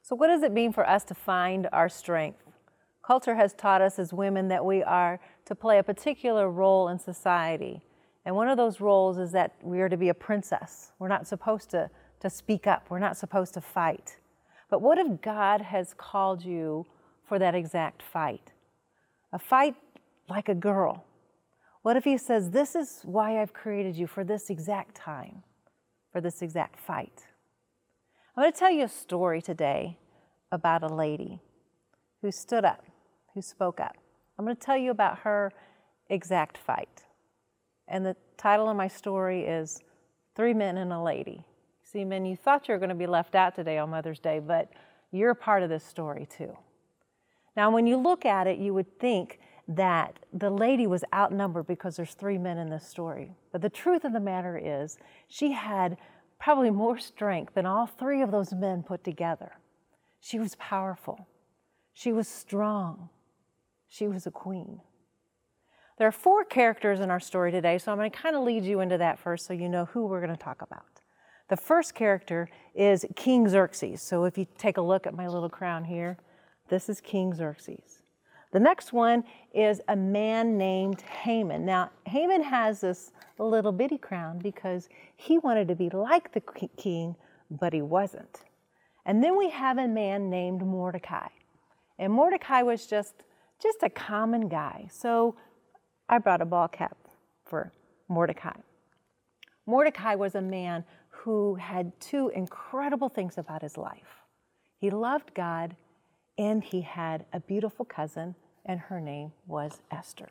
So what does it mean for us to find our strength? Culture has taught us as women that we are to play a particular role in society. And one of those roles is that we are to be a princess. We're not supposed to speak up. We're not supposed to fight. But what if God has called you for that exact fight? A fight like a girl. What if he says, this is why I've created you for this exact time, for this exact fight? I'm going to tell you a story today about a lady who stood up, who spoke up. I'm going to tell you about her exact fight. And the title of my story is 3 Men and a Lady. See, men, you thought you were going to be left out today on Mother's Day, but you're a part of this story too. Now, when you look at it, you would think that the lady was outnumbered because there's 3 men in this story. But the truth of the matter is, she had probably more strength than all 3 of those men put together. She was powerful. She was strong. She was a queen. There are 4 characters in our story today, so I'm going to kind of lead you into that first so you know who we're going to talk about. The first character is King Xerxes. So if you take a look at my little crown here, this is King Xerxes. The next one is a man named Haman. Now, Haman has this little bitty crown because he wanted to be like the king, but he wasn't. And then we have a man named Mordecai. And Mordecai was just a common guy. So I brought a ball cap for Mordecai. Mordecai was a man who had 2 incredible things about his life. He loved God, and he had a beautiful cousin, and her name was Esther.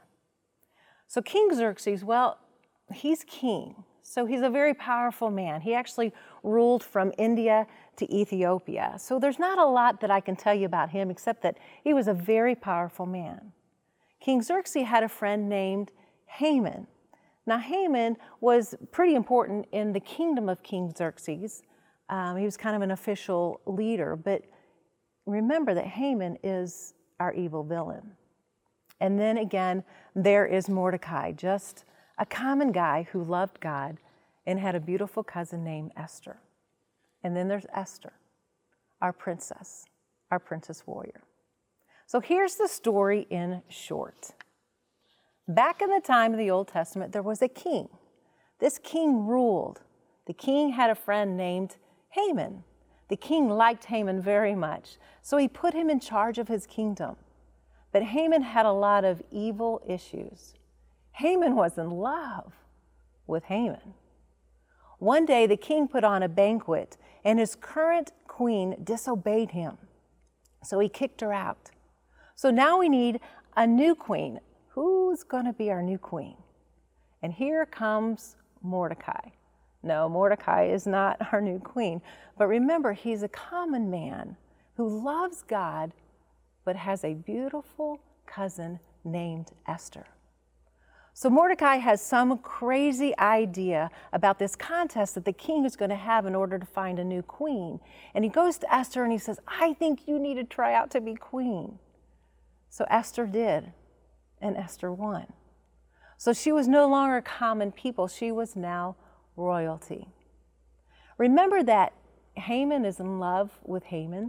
So King Xerxes, well, he's king. So he's a very powerful man. He actually ruled from India to Ethiopia. So there's not a lot that I can tell you about him except that he was a very powerful man. King Xerxes had a friend named Haman. Now, Haman was pretty important in the kingdom of King Xerxes. He was kind of an official leader, but remember that Haman is our evil villain. And then again, there is Mordecai, just a common guy who loved God and had a beautiful cousin named Esther. And then there's Esther, our princess warrior. So here's the story in short. Back in the time of the Old Testament, there was a king. This king ruled. The king had a friend named Haman. The king liked Haman very much, so he put him in charge of his kingdom. But Haman had a lot of evil issues. Haman was in love with Haman. One day, the king put on a banquet, and his current queen disobeyed him. So he kicked her out. So now we need a new queen. Who's going to be our new queen? And here comes Mordecai. No, Mordecai is not our new queen. But remember, he's a common man who loves God, but has a beautiful cousin named Esther. So Mordecai has some crazy idea about this contest that the king is going to have in order to find a new queen. And he goes to Esther and he says, I think you need to try out to be queen. So Esther did, and Esther won. So she was no longer common people. She was now royalty. Remember that Haman is in love with Haman.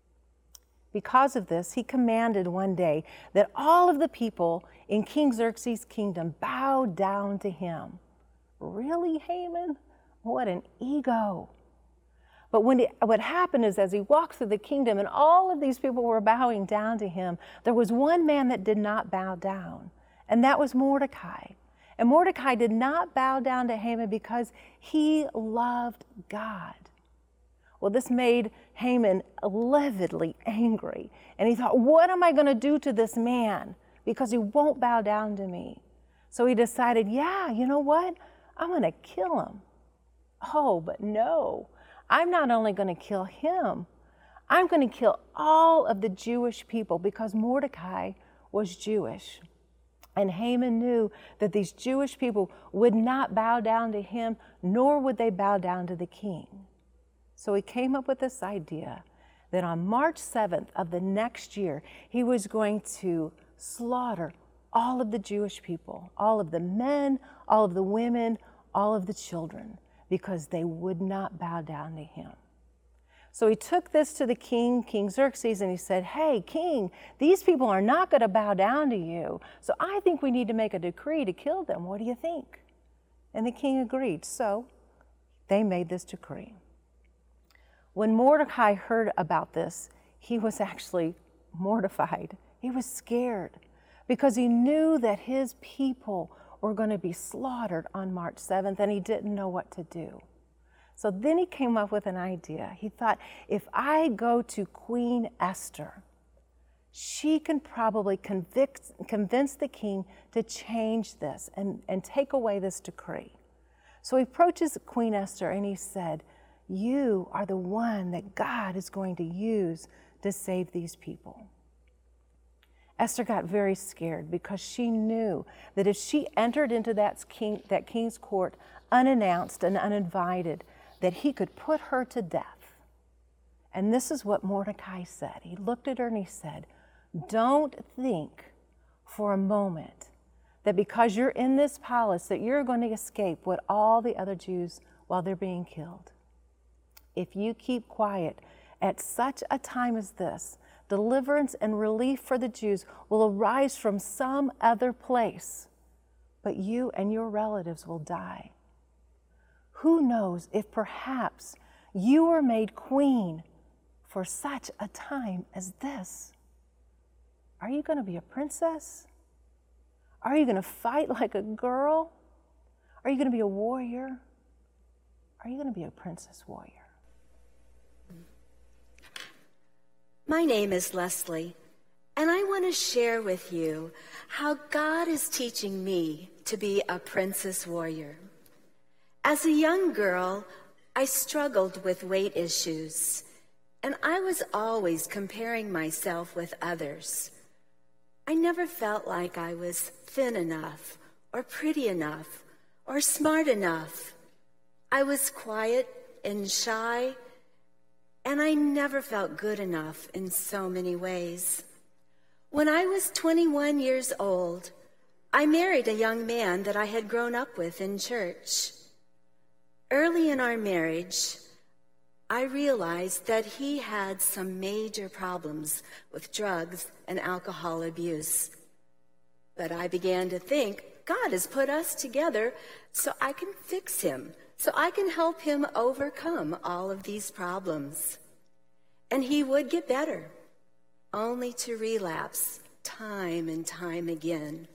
Because of this, he commanded one day that all of the people in King Xerxes' kingdom bow down to him. Really, Haman? What an ego. But what happened is, as he walked through the kingdom and all of these people were bowing down to him, there was one man that did not bow down, and that was Mordecai. And Mordecai did not bow down to Haman because he loved God. Well, this made Haman lividly angry. And he thought, what am I going to do to this man? Because he won't bow down to me. So he decided, yeah, you know what? I'm going to kill him. Oh, but no. I'm not only going to kill him, I'm going to kill all of the Jewish people because Mordecai was Jewish. And Haman knew that these Jewish people would not bow down to him, nor would they bow down to the king. So he came up with this idea that on March 7th of the next year, he was going to slaughter all of the Jewish people, all of the men, all of the women, all of the children, because they would not bow down to him. So he took this to the king, King Xerxes, and he said, hey, king, these people are not going to bow down to you. So I think we need to make a decree to kill them. What do you think? And the king agreed. So they made this decree. When Mordecai heard about this, he was actually mortified. He was scared because he knew that his people were going to be slaughtered on March 7th, and he didn't know what to do. So then he came up with an idea. He thought, if I go to Queen Esther, she can probably convince the king to change this and take away this decree. So he approaches Queen Esther and he said, you are the one that God is going to use to save these people. Esther got very scared because she knew that if she entered into that king's court unannounced and uninvited, that he could put her to death. And this is what Mordecai said. He looked at her and he said, don't think for a moment that because you're in this palace that you're going to escape with all the other Jews while they're being killed. If you keep quiet at such a time as this, deliverance and relief for the Jews will arise from some other place, but you and your relatives will die. Who knows if perhaps you were made queen for such a time as this? Are you going to be a princess? Are you going to fight like a girl? Are you going to be a warrior? Are you going to be a princess warrior? My name is Leslie, and I want to share with you how God is teaching me to be a princess warrior. As a young girl, I struggled with weight issues, and I was always comparing myself with others. I never felt like I was thin enough, or pretty enough, or smart enough. I was quiet and shy, and I never felt good enough in so many ways. When I was 21 years old, I married a young man that I had grown up with in church. Early in our marriage, I realized that he had some major problems with drugs and alcohol abuse. But I began to think, God has put us together so I can fix him, so I can help him overcome all of these problems. And he would get better, only to relapse time and time again.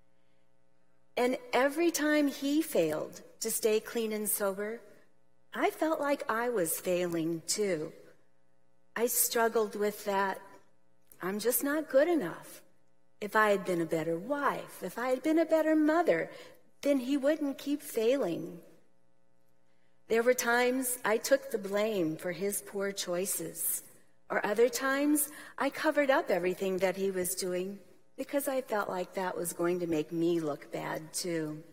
And every time he failed to stay clean and sober, I felt like I was failing too. I struggled with that. I'm just not good enough. If I had been a better wife, if I had been a better mother, then he wouldn't keep failing. There were times I took the blame for his poor choices, or other times I covered up everything that he was doing because I felt like that was going to make me look bad too.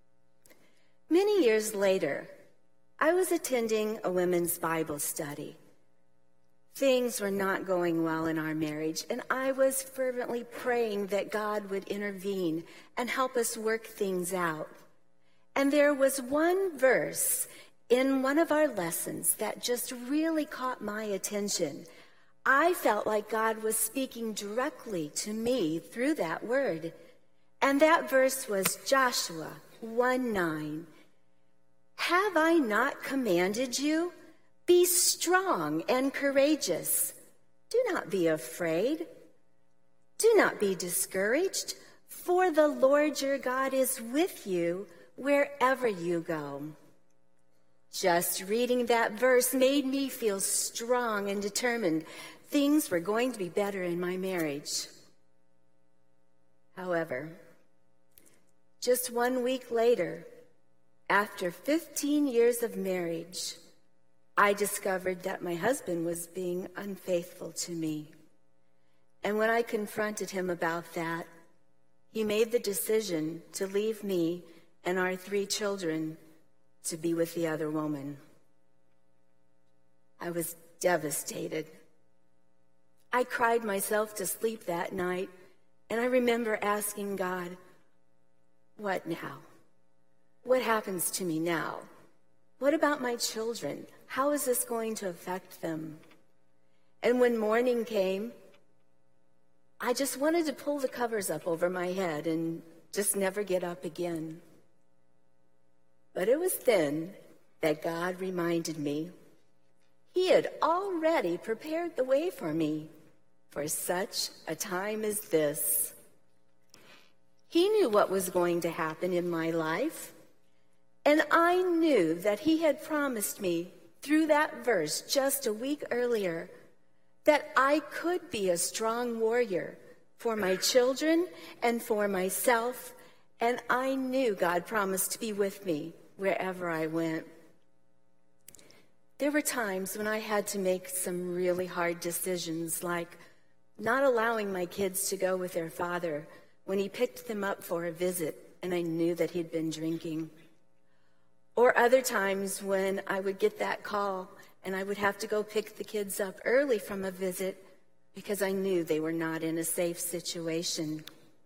Many years later, I was attending a women's Bible study. Things were not going well in our marriage, and I was fervently praying that God would intervene and help us work things out. And there was one verse in one of our lessons that just really caught my attention. I felt like God was speaking directly to me through that word. And that verse was Joshua 1:9. Have I not commanded you? Be strong and courageous. Do not be afraid. Do not be discouraged, for the Lord your God is with you wherever you go. Just reading that verse made me feel strong and determined. Things were going to be better in my marriage. However, just 1 week later, after 15 years of marriage, I discovered that my husband was being unfaithful to me. And when I confronted him about that, he made the decision to leave me and our 3 children to be with the other woman. I was devastated. I cried myself to sleep that night, and I remember asking God, what now? What happens to me now? What about my children? How is this going to affect them? And when morning came, I just wanted to pull the covers up over my head and just never get up again. But it was then that God reminded me He had already prepared the way for me for such a time as this. He knew what was going to happen in my life, and I knew that He had promised me through that verse just a week earlier that I could be a strong warrior for my children and for myself, and I knew God promised to be with me wherever I went. There were times when I had to make some really hard decisions, like not allowing my kids to go with their father when he picked them up for a visit and I knew that he'd been drinking. Or other times when I would get that call and I would have to go pick the kids up early from a visit because I knew they were not in a safe situation.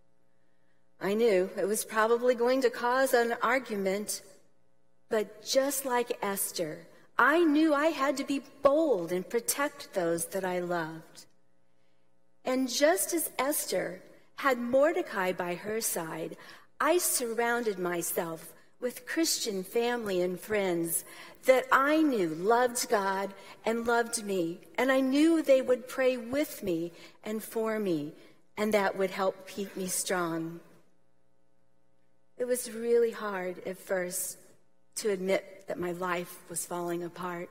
I knew it was probably going to cause an argument, but just like Esther, I knew I had to be bold and protect those that I loved. And just as Esther had Mordecai by her side, I surrounded myself with Christian family and friends that I knew loved God and loved me, and I knew they would pray with me and for me, and that would help keep me strong. It was really hard at first to admit that my life was falling apart.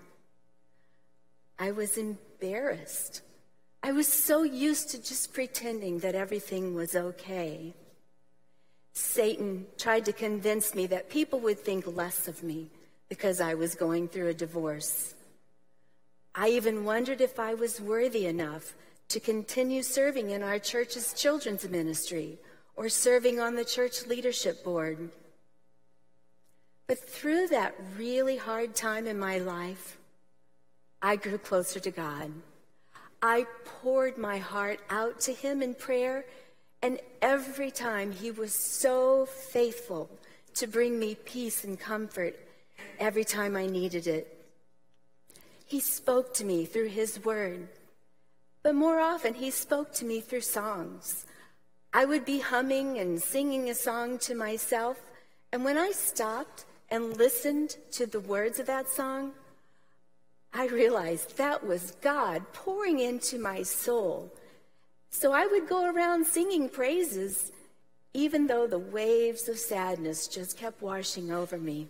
I was embarrassed. I was so used to just pretending that everything was okay. Satan tried to convince me that people would think less of me because I was going through a divorce. I even wondered if I was worthy enough to continue serving in our church's children's ministry or serving on the church leadership board. But through that really hard time in my life, I grew closer to God. I poured my heart out to Him in prayer, and every time He was so faithful to bring me peace and comfort every time I needed it. He spoke to me through His word, but more often He spoke to me through songs. I would be humming and singing a song to myself, and when I stopped and listened to the words of that song, I realized that was God pouring into my soul. So I would go around singing praises, even though the waves of sadness just kept washing over me.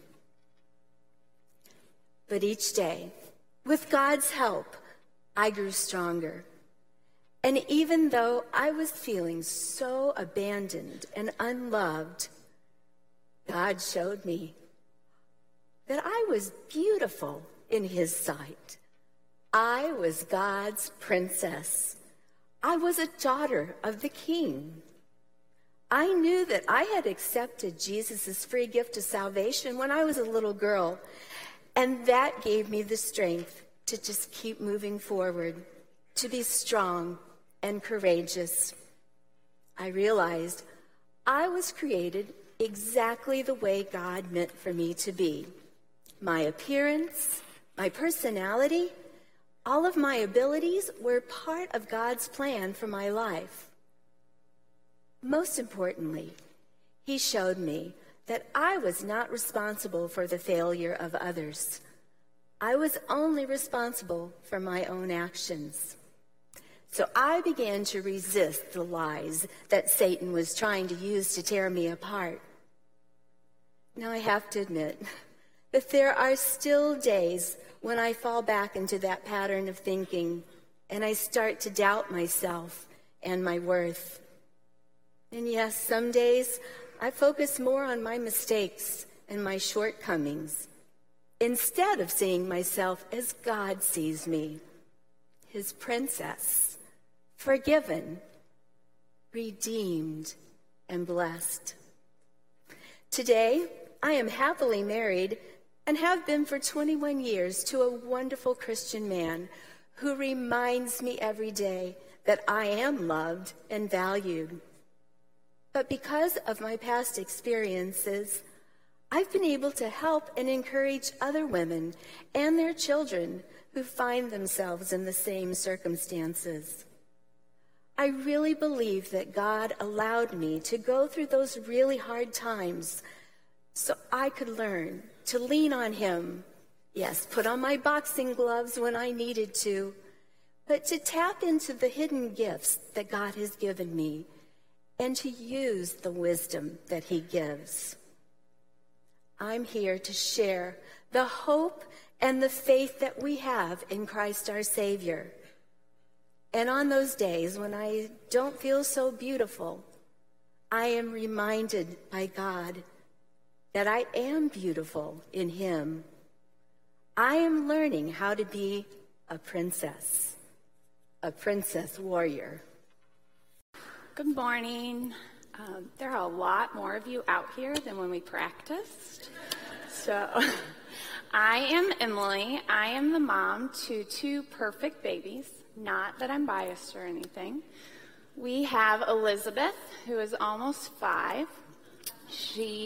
But each day, with God's help, I grew stronger. And even though I was feeling so abandoned and unloved, God showed me that I was beautiful in His sight. I was God's princess. I was a daughter of the King. I knew that I had accepted Jesus' free gift of salvation when I was a little girl, and that gave me the strength to just keep moving forward, to be strong and courageous. I realized I was created exactly the way God meant for me to be. My appearance, my personality, all of my abilities were part of God's plan for my life. Most importantly, He showed me that I was not responsible for the failure of others. I was only responsible for my own actions. So I began to resist the lies that Satan was trying to use to tear me apart. Now I have to admit that there are still days when I fall back into that pattern of thinking and I start to doubt myself and my worth. And yes, some days I focus more on my mistakes and my shortcomings instead of seeing myself as God sees me, His princess, forgiven, redeemed, and blessed. Today, I am happily married and have been for 21 years to a wonderful Christian man who reminds me every day that I am loved and valued. But because of my past experiences, I've been able to help and encourage other women and their children who find themselves in the same circumstances. I really believe that God allowed me to go through those really hard times so I could learn to lean on Him. Yes, put on my boxing gloves when I needed to, but to tap into the hidden gifts that God has given me and to use the wisdom that He gives. I'm here to share the hope and the faith that we have in Christ our Savior. And on those days when I don't feel so beautiful, I am reminded by God that I am beautiful in Him. I am learning how to be a princess warrior. Good morning. There are a lot more of you out here than when we practiced. So I am Emily. I am the mom to two perfect babies. Not that I'm biased or anything. We have Elizabeth, who is almost 5. She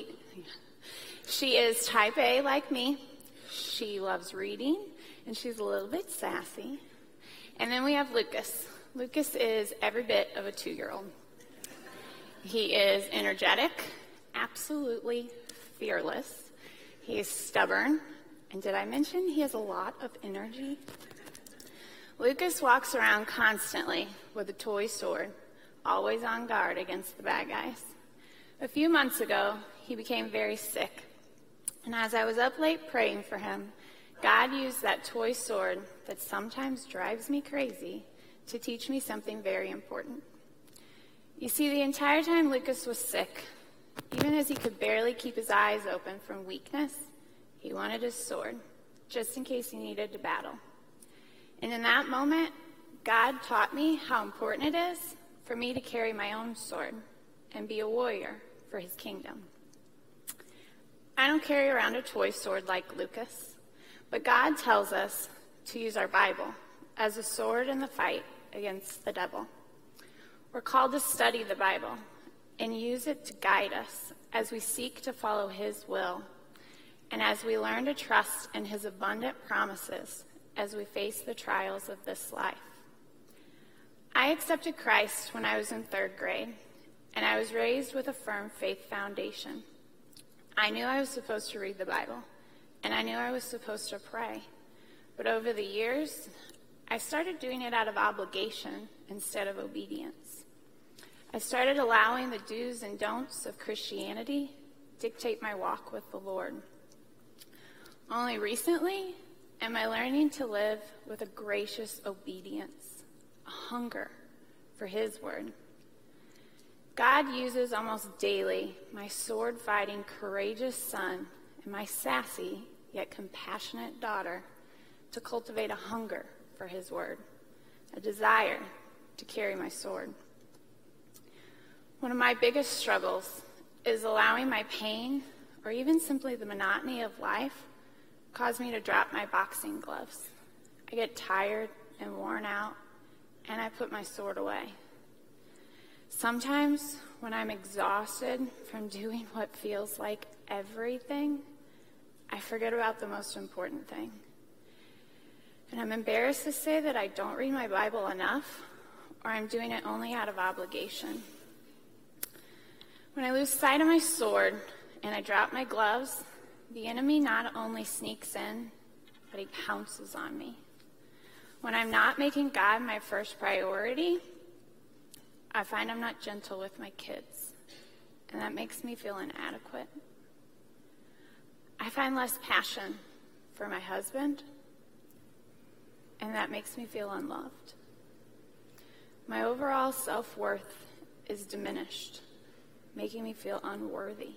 is type A like me. She loves reading, and she's a little bit sassy. And then we have Lucas. Lucas is every bit of a 2-year-old. He is energetic, absolutely fearless. He is stubborn, and did I mention he has a lot of energy? Lucas walks around constantly with a toy sword, always on guard against the bad guys. A few months ago, he became very sick, and as I was up late praying for him, God used that toy sword that sometimes drives me crazy to teach me something very important. You see, the entire time Lucas was sick, even as he could barely keep his eyes open from weakness, he wanted his sword, just in case he needed to battle. And in that moment, God taught me how important it is for me to carry my own sword and be a warrior for His kingdom. I don't carry around a toy sword like Lucas, but God tells us to use our Bible as a sword in the fight against the devil. We're called to study the Bible and use it to guide us as we seek to follow His will and as we learn to trust in His abundant promises as we face the trials of this life. I accepted Christ when I was in 3rd grade, and I was raised with a firm faith foundation. I knew I was supposed to read the Bible, and I knew I was supposed to pray. But over the years, I started doing it out of obligation instead of obedience. I started allowing the do's and don'ts of Christianity dictate my walk with the Lord. Only recently am I learning to live with a gracious obedience, a hunger for His word. God uses almost daily my sword-fighting, courageous son and my sassy yet compassionate daughter to cultivate a hunger for His word, a desire to carry my sword. One of my biggest struggles is allowing my pain, or even simply the monotony of life, cause me to drop my boxing gloves. I get tired and worn out, and I put my sword away. Sometimes, when I'm exhausted from doing what feels like everything, I forget about the most important thing. And I'm embarrassed to say that I don't read my Bible enough, or I'm doing it only out of obligation. When I lose sight of my sword and I drop my gloves, the enemy not only sneaks in, but he pounces on me. When I'm not making God my first priority, I find I'm not gentle with my kids, and that makes me feel inadequate. I find less passion for my husband, and that makes me feel unloved. My overall self-worth is diminished, making me feel unworthy.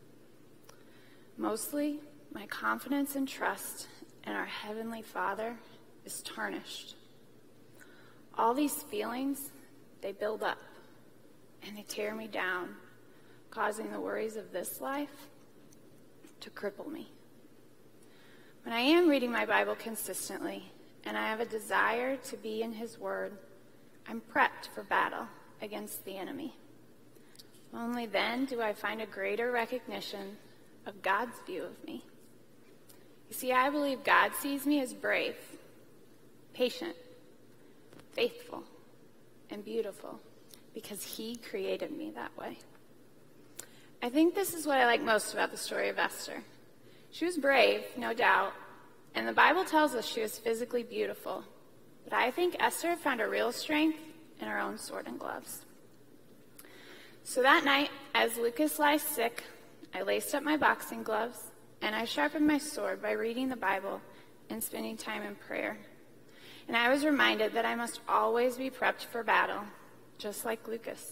Mostly, my confidence and trust in our Heavenly Father is tarnished. All these feelings, they build up, and they tear me down, causing the worries of this life to cripple me. When I am reading my Bible consistently, and I have a desire to be in His Word, I'm prepped for battle against the enemy. Only then do I find a greater recognition of God's view of me. You see, I believe God sees me as brave, patient, faithful, and beautiful because he created me that way. I think this is what I like most about the story of Esther. She was brave, no doubt, and the Bible tells us she was physically beautiful. But I think Esther found her real strength in her own sword and gloves. So that night, as Lucas lies sick, I laced up my boxing gloves, and I sharpened my sword by reading the Bible and spending time in prayer. And I was reminded that I must always be prepped for battle, just like Lucas.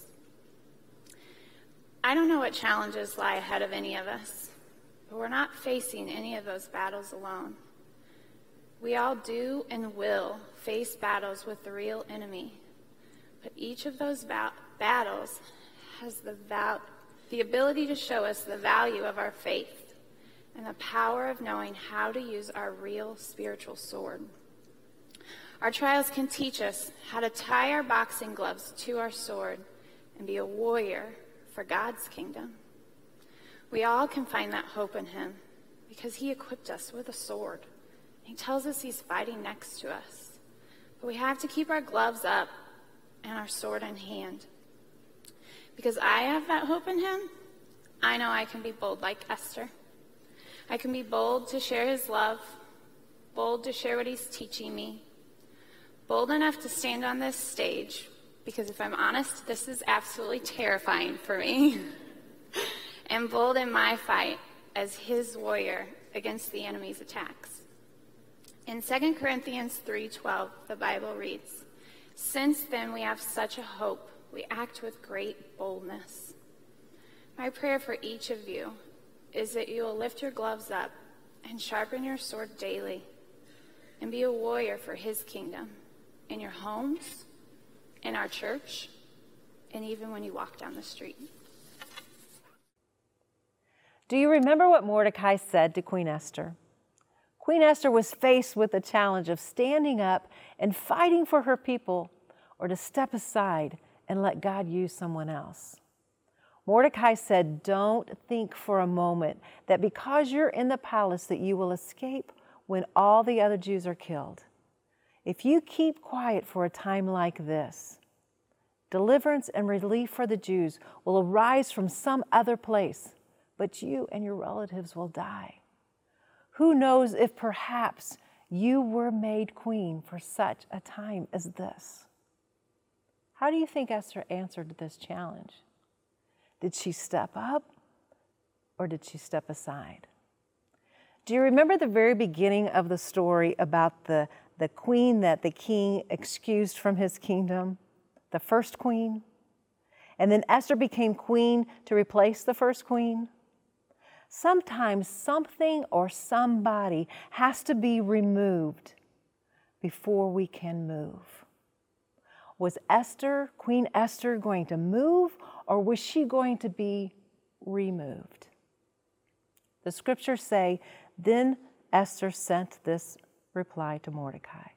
I don't know what challenges lie ahead of any of us, but we're not facing any of those battles alone. We all do and will face battles with the real enemy, but each of those battles has the ability to show us the value of our faith and the power of knowing how to use our real spiritual sword. Our trials can teach us how to tie our boxing gloves to our sword and be a warrior for God's kingdom. We all can find that hope in him because he equipped us with a sword. He tells us he's fighting next to us. But we have to keep our gloves up and our sword in hand. Because I have that hope in him, I know I can be bold like Esther. I can be bold to share his love, bold to share what he's teaching me, bold enough to stand on this stage, because if I'm honest, this is absolutely terrifying for me, and bold in my fight as his warrior against the enemy's attacks. In 2 Corinthians 3:12, the Bible reads, "Since then we have such a hope, we act with great boldness." My prayer for each of you is that you will lift your gloves up and sharpen your sword daily and be a warrior for his kingdom in your homes, in our church, and even when you walk down the street. Do you remember what Mordecai said to Queen Esther? Queen Esther was faced with the challenge of standing up and fighting for her people, or to step aside and let God use someone else. Mordecai said, don't think for a moment that because you're in the palace that you will escape when all the other Jews are killed. If you keep quiet for a time like this, deliverance and relief for the Jews will arise from some other place, but you and your relatives will die. Who knows if perhaps you were made queen for such a time as this? How do you think Esther answered this challenge? Did she step up or did she step aside? Do you remember the very beginning of the story about the queen that the king excused from his kingdom, the first queen? And then Esther became queen to replace the first queen? Sometimes something or somebody has to be removed before we can move. Was Esther, Queen Esther, going to move, or was she going to be removed? The scriptures say, then Esther sent this reply to Mordecai.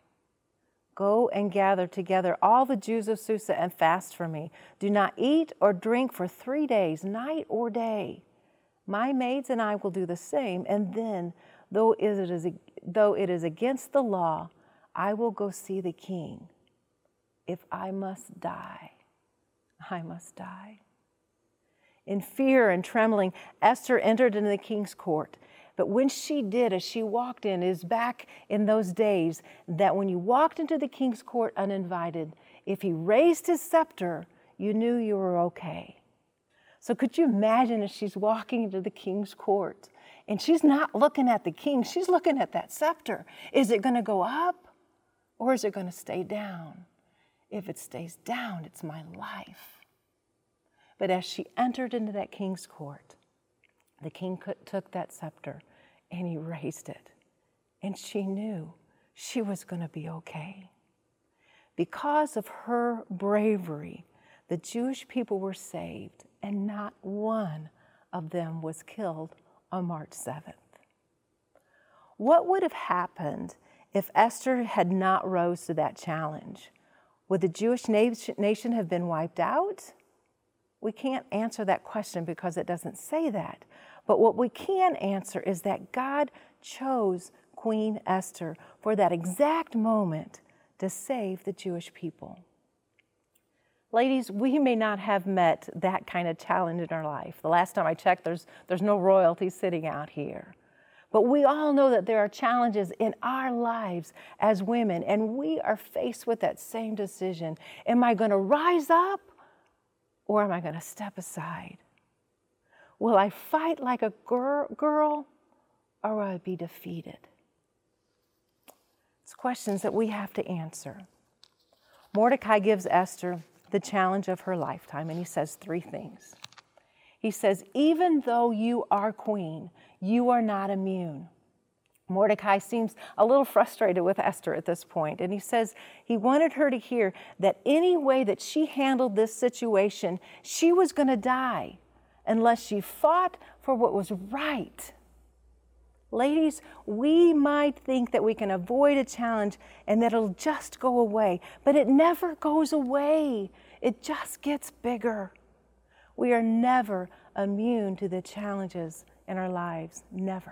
Go and gather together all the Jews of Susa and fast for me. Do not eat or drink for 3 days, night or day. My maids and I will do the same, and then, though it is against the law, I will go see the king. If I must die, I must die. In fear and trembling, Esther entered into the king's court. But when she did, as she walked in, it is back in those days that when you walked into the king's court uninvited, if he raised his scepter, you knew you were okay. So could you imagine if she's walking into the king's court and she's not looking at the king, she's looking at that scepter. Is it going to go up or is it going to stay down? If it stays down, it's my life. But as she entered into that king's court, the king took that scepter and he raised it. And she knew she was going to be okay. Because of her bravery, the Jewish people were saved, and not one of them was killed on March 7th. What would have happened if Esther had not rose to that challenge? Would the Jewish nation have been wiped out? We can't answer that question because it doesn't say that. But what we can answer is that God chose Queen Esther for that exact moment to save the Jewish people. Ladies, we may not have met that kind of challenge in our life. The last time I checked, there's no royalty sitting out here. But we all know that there are challenges in our lives as women, and we are faced with that same decision. Am I going to rise up, or am I going to step aside? Will I fight like a girl, or will I be defeated? It's questions that we have to answer. Mordecai gives Esther the challenge of her lifetime, and he says 3 things. He says, even though you are queen, you are not immune. Mordecai seems a little frustrated with Esther at this point, and he says he wanted her to hear that any way that she handled this situation, she was going to die unless she fought for what was right. Ladies, we might think that we can avoid a challenge and that it'll just go away, but it never goes away. It just gets bigger. We are never immune to the challenges in our lives, never.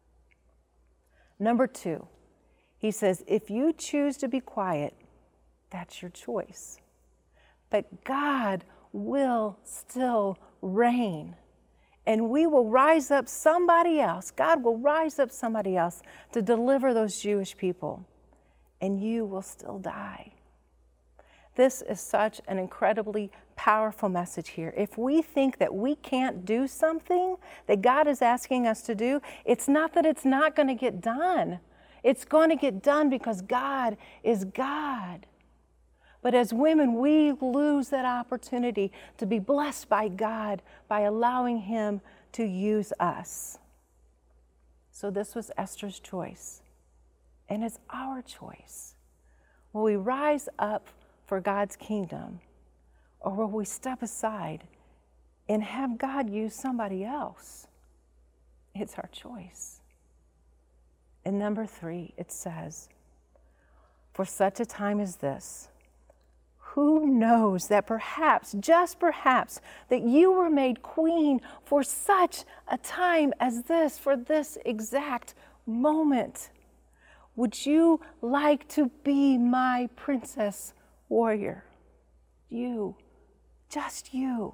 Number 2, he says, if you choose to be quiet, that's your choice. But God will still reign. And we will rise up somebody else. God will rise up somebody else to deliver those Jewish people. And you will still die. This is such an incredibly powerful message here. If we think that we can't do something that God is asking us to do, it's not that it's not going to get done. It's going to get done because God is God. But as women, we lose that opportunity to be blessed by God by allowing Him to use us. So this was Esther's choice, and it's our choice. Will we rise up for God's kingdom, or will we step aside and have God use somebody else? It's our choice. And number 3, it says, for such a time as this, who knows that perhaps, just perhaps, that you were made queen for such a time as this, for this exact moment? Would you like to be my princess warrior? You, just you.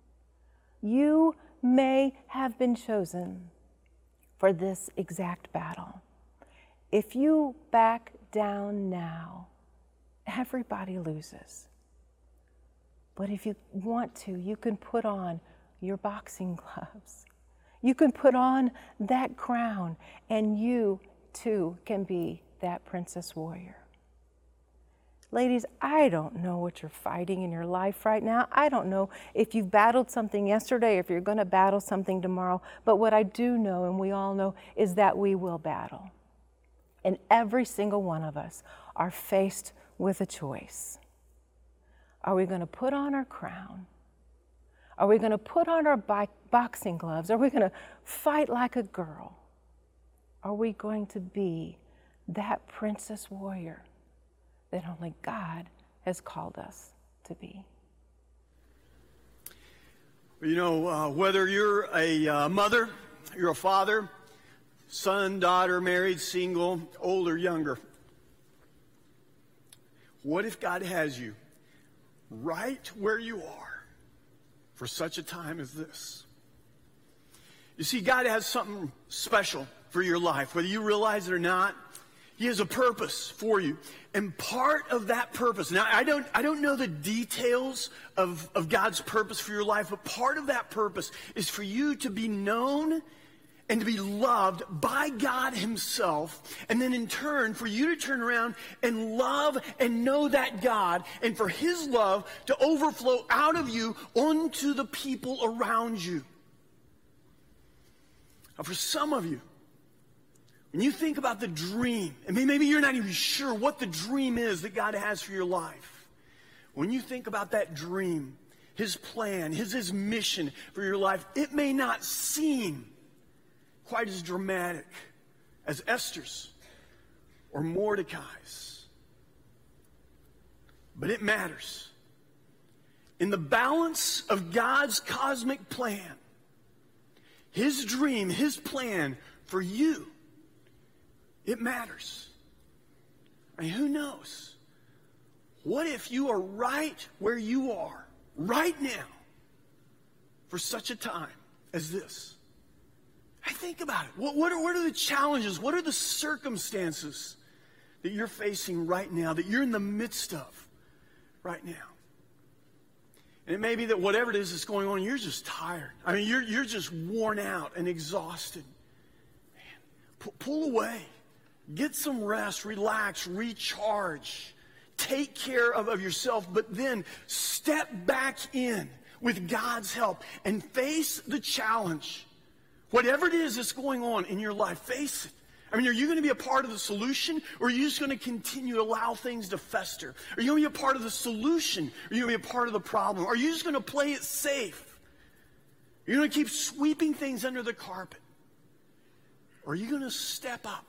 You may have been chosen for this exact battle. If you back down now, everybody loses. But if you want to, you can put on your boxing gloves. You can put on that crown, and you too can be that princess warrior. Ladies, I don't know what you're fighting in your life right now. I don't know if you've battled something yesterday or if you're going to battle something tomorrow. But what I do know, and we all know, is that we will battle. And every single one of us are faced with a choice. Are we going to put on our crown? Are we going to put on our boxing gloves? Are we going to fight like a girl? Are we going to be that princess warrior that only God has called us to be? You know, whether you're a mother, you're a father, son, daughter, married, single, old or younger, what if God has you right where you are for such a time as this? You see, God has something special for your life, whether you realize it or not. He has a purpose for you. And part of that purpose, now I don't know the details of God's purpose for your life, but part of that purpose is for you to be known and to be loved by God Himself, and then in turn for you to turn around and love and know that God, and for His love to overflow out of you onto the people around you. Now, for some of you, when you think about the dream, and maybe you're not even sure what the dream is that God has for your life, when you think about that dream, His plan, His mission for your life, it may not seem quite as dramatic as Esther's or Mordecai's, but it matters. In the balance of God's cosmic plan, His dream, his plan for you, it matters. I mean, who knows? What if you are right where you are right now for such a time as this? I think about it. What are the challenges? What are the circumstances that you're facing right now, that you're in the midst of right now? And it may be that whatever it is that's going on, you're just tired. I mean, you're just worn out and exhausted. Man, pull away. Get some rest, relax, recharge. Take care of yourself, but then step back in with God's help and face the challenge. Whatever it is that's going on in your life, face it. I mean, are you going to be a part of the solution, or are you just going to continue to allow things to fester? Are you going to be a part of the solution, or are you going to be a part of the problem? Are you just going to play it safe? Are you going to keep sweeping things under the carpet? Or are you going to step up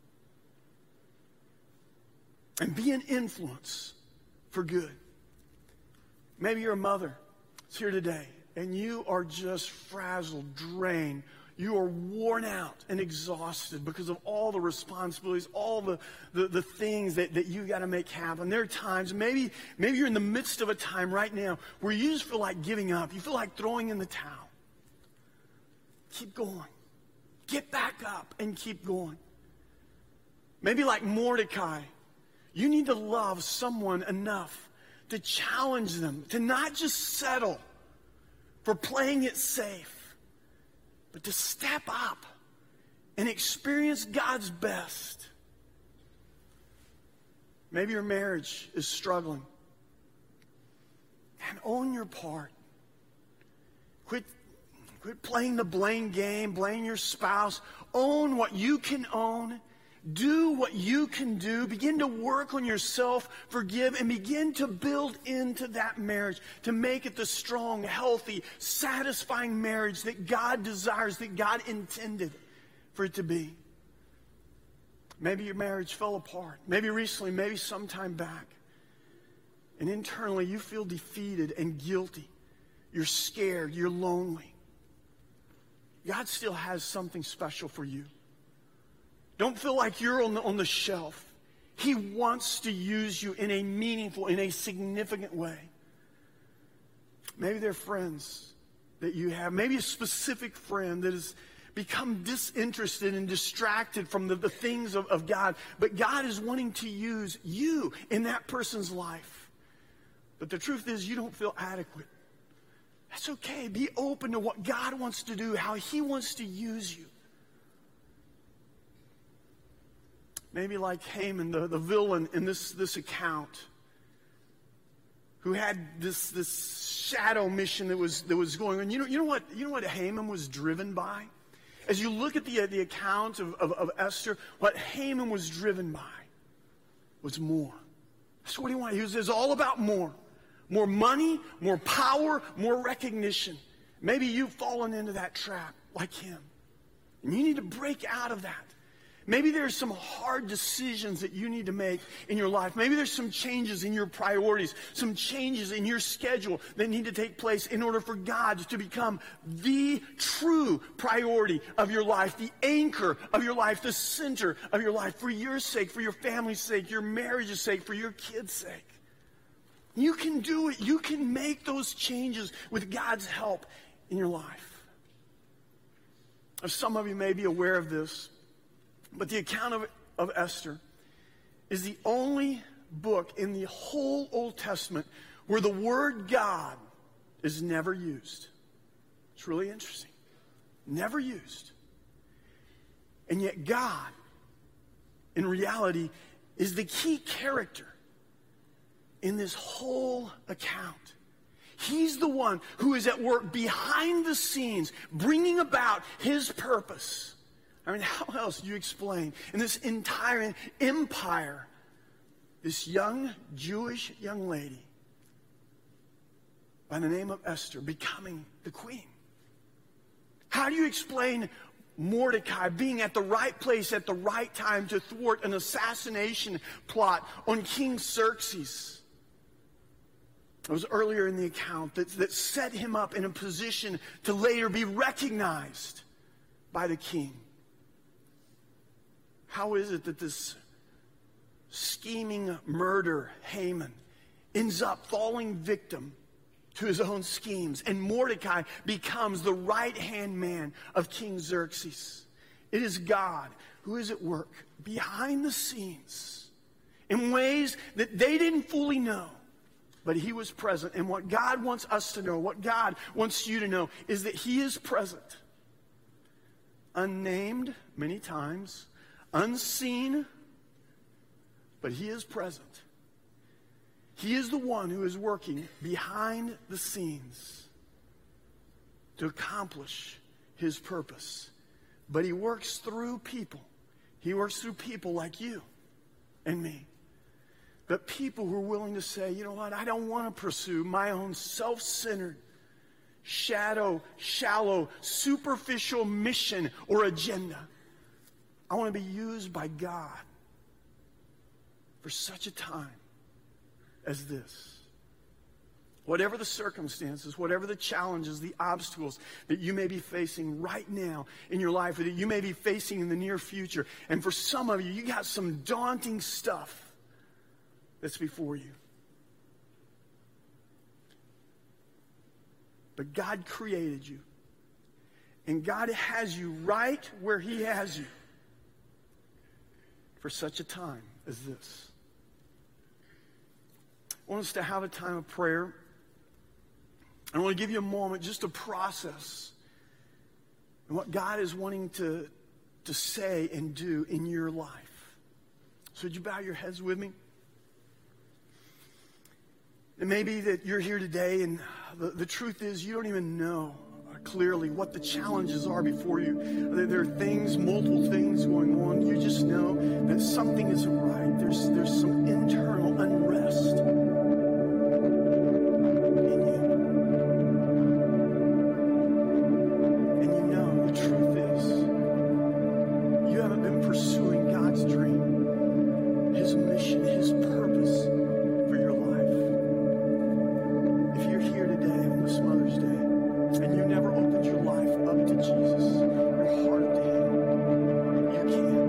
and be an influence for good? Maybe you're a mother that's here today, and you are just frazzled, drained. You are worn out and exhausted because of all the responsibilities, all the things that you got to make happen. There are times, maybe you're in the midst of a time right now where you just feel like giving up. You feel like throwing in the towel. Keep going. Get back up and keep going. Maybe like Mordecai, you need to love someone enough to challenge them, to not just settle for playing it safe, but to step up and experience God's best. Maybe your marriage is struggling. And own your part. Quit playing the blame game, blame your spouse. Own what you can own. Do what you can do. Begin to work on yourself, forgive, and begin to build into that marriage to make it the strong, healthy, satisfying marriage that God desires, that God intended for it to be. Maybe your marriage fell apart. Maybe recently, maybe sometime back. And internally, you feel defeated and guilty. You're scared. You're lonely. God still has something special for you. Don't feel like you're on the shelf. He wants to use you in a meaningful, in a significant way. Maybe they're friends that you have. Maybe a specific friend that has become disinterested and distracted from the things of God. But God is wanting to use you in that person's life. But the truth is, you don't feel adequate. That's okay. Be open to what God wants to do, how He wants to use you. Maybe like Haman, the villain in this account, who had this shadow mission that was going on. You know what Haman was driven by? As you look at the account of Esther, what Haman was driven by was more. That's what he wanted. It was all about more. More money, more power, more recognition. Maybe you've fallen into that trap like him. And you need to break out of that. Maybe there's some hard decisions that you need to make in your life. Maybe there's some changes in your priorities, some changes in your schedule that need to take place in order for God to become the true priority of your life, the anchor of your life, the center of your life, for your sake, for your family's sake, your marriage's sake, for your kids' sake. You can do it. You can make those changes with God's help in your life. Some of you may be aware of this, but the account of Esther is the only book in the whole Old Testament where the word God is never used. It's really interesting. Never used. And yet God, in reality, is the key character in this whole account. He's the one who is at work behind the scenes, bringing about His purpose. I mean, how else do you explain in this entire empire, this young Jewish young lady by the name of Esther becoming the queen? How do you explain Mordecai being at the right place at the right time to thwart an assassination plot on King Xerxes? It was earlier in the account that set him up in a position to later be recognized by the king. How is it that this scheming murderer, Haman, ends up falling victim to his own schemes, and Mordecai becomes the right-hand man of King Xerxes? It is God who is at work behind the scenes in ways that they didn't fully know, but he was present. And what God wants us to know, what God wants you to know, is that he is present. Unnamed many times, unseen, but he is present. He is the one who is working behind the scenes to accomplish his purpose. But he works through people. He works through people like you and me. But people who are willing to say, you know what, I don't want to pursue my own self-centered, shallow, superficial mission or agenda. I want to be used by God for such a time as this. Whatever the circumstances, whatever the challenges, the obstacles that you may be facing right now in your life, or that you may be facing in the near future, and for some of you, you got some daunting stuff that's before you. But God created you, and God has you right where he has you for such a time as this. I want us to have a time of prayer. I want to give you a moment just to process and what God is wanting to say and do in your life. So would you bow your heads with me? It may be that you're here today and the truth is you don't even know clearly what the challenges are before you. There are things, multiple things going on. You just know that something isn't right. There's some internal unrest in you. And you know the truth is you haven't been pursuing God's dream, his mission, his purpose for your life. If you're here today on this Mother's Day, and you never opened your life up to Jesus, your heart to him, you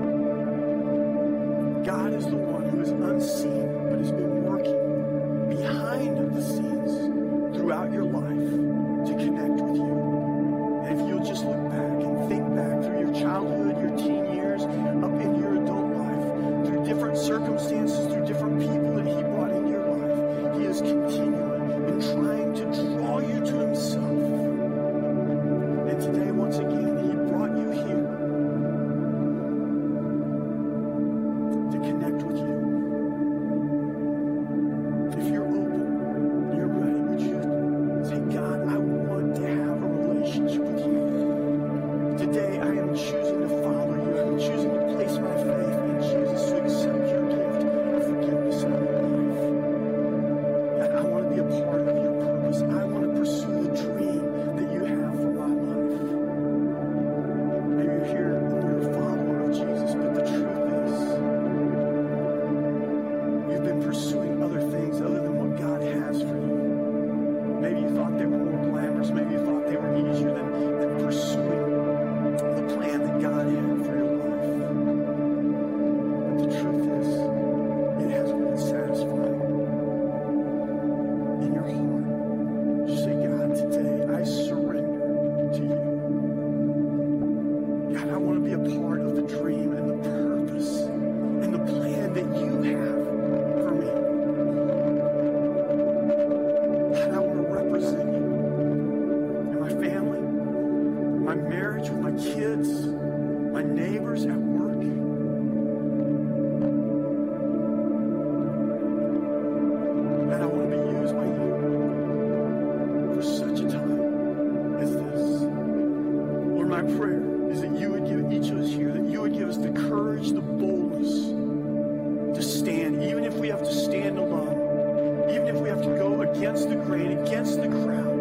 can. God is the one who is unseen, but has been working behind the scenes throughout your life to connect with you. And if you'll just look back and think back through your childhood, your teen years, up into your adult life, through different circumstances, through different people that he brought into your life, he is continuing and trying to draw you to himself. And today, once again, he brought you here to connect with you. If you're open, you're ready, would you say, God, I want to have a relationship with you. Today, I am choosing to follow you. I'm choosing to place my faith in Jesus to accept your gift of forgiveness in my life. God, I want to be a part of your purpose. I want to pursue the dream that you have for my life. Maybe you're here and you're a follower of Jesus, but the truth is, you've been pursuing other things other than what God has for you. Maybe you thought they were more glamorous. Maybe you thought they were easier than pursuing the plan that God had for your life. But the truth is, it hasn't been satisfying in your heart. Just say, God, today I surrender to you. God, I want to be a part of the dream and the purpose and the plan that you have for me. God, I want to represent you in my family, my marriage with my kids, my neighbors at work. God, I want to be used by you for such a time as this. Lord, my prayer is that you would give each of us here, that you would give us the courage, the boldness to stand, even if we have to stand alone, even if we have to go against the grain, against the crowd.